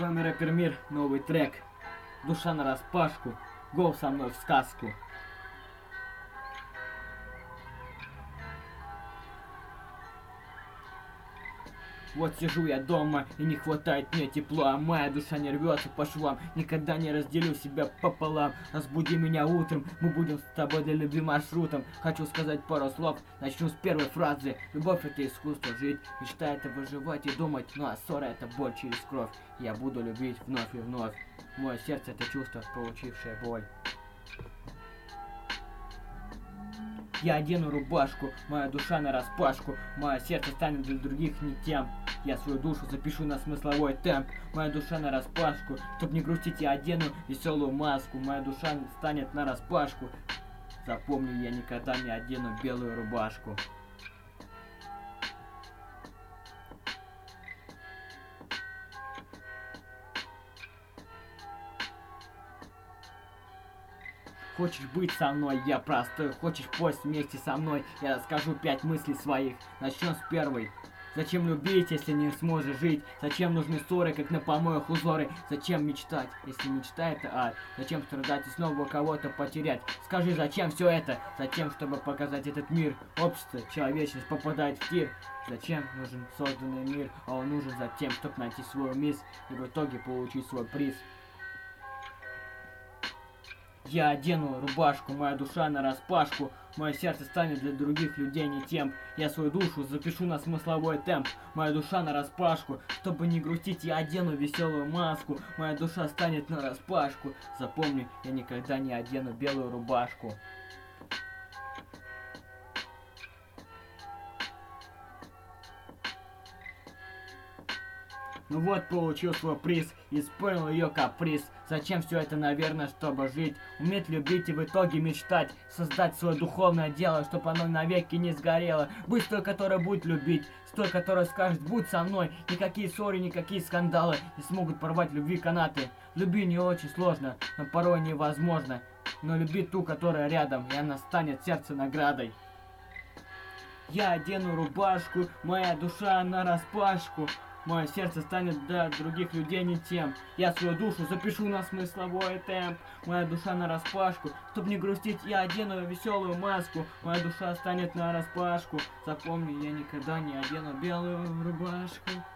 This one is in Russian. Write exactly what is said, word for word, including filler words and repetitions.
вами рэпер Мир, новый трек. Душа нараспашку, гол со мной в сказку. Вот сижу я дома, и не хватает мне тепла. Моя душа не рвется по швам. Никогда не разделю себя пополам. Разбуди меня утром, мы будем с тобой для любви маршрутом. Хочу сказать пару слов, начну с первой фразы. Любовь — это искусство жить, мечта — это выживать и думать. Ну а ссора — это боль через кровь. Я буду любить вновь и вновь. Мое сердце — это чувство, получившее боль. Я одену рубашку, моя душа нараспашку. Мое сердце станет для других не тем. Я свою душу запишу на смысловой темп. Моя душа нараспашку. Чтоб не грустить, я одену веселую маску. Моя душа станет нараспашку. Запомни, я никогда не одену белую рубашку. Хочешь быть со мной, я простой. Хочешь пусть вместе со мной, я расскажу пять мыслей своих. Начнем с первой. Зачем любить, если не сможешь жить? Зачем нужны ссоры, как на помоях узоры? Зачем мечтать, если мечта — это ад? Зачем страдать и снова кого-то потерять? Скажи, зачем все это? Затем, чтобы показать этот мир. Общество, человечность попадает в тир. Зачем нужен созданный мир? А он нужен затем, чтобы найти свой мисс и в итоге получить свой приз. Я одену рубашку, моя душа нараспашку. Мое сердце станет для других людей не тем. Я свою душу запишу на смысловой темп. Моя душа нараспашку. Чтобы не грустить, я одену веселую маску. Моя душа станет нараспашку. Запомни, я никогда не одену белую рубашку. Ну вот, получил свой приз, исполнил ее каприз. Зачем все это, наверное, чтобы жить? Уметь любить и в итоге мечтать. Создать свое духовное дело, чтобы оно навеки не сгорело. Быть с той, которая будет любить. С той, которая скажет: будь со мной. Никакие ссоры, никакие скандалы не смогут порвать любви канаты. Люби не очень сложно, но порой невозможно. Но люби ту, которая рядом, и она станет сердце наградой. Я одену рубашку, моя душа нараспашку. Мое сердце станет для других людей не тем. Я свою душу запишу на смысловой темп. Моя душа нараспашку. Чтоб не грустить, я одену веселую маску. Моя душа станет нараспашку. Запомни, я никогда не одену белую рубашку.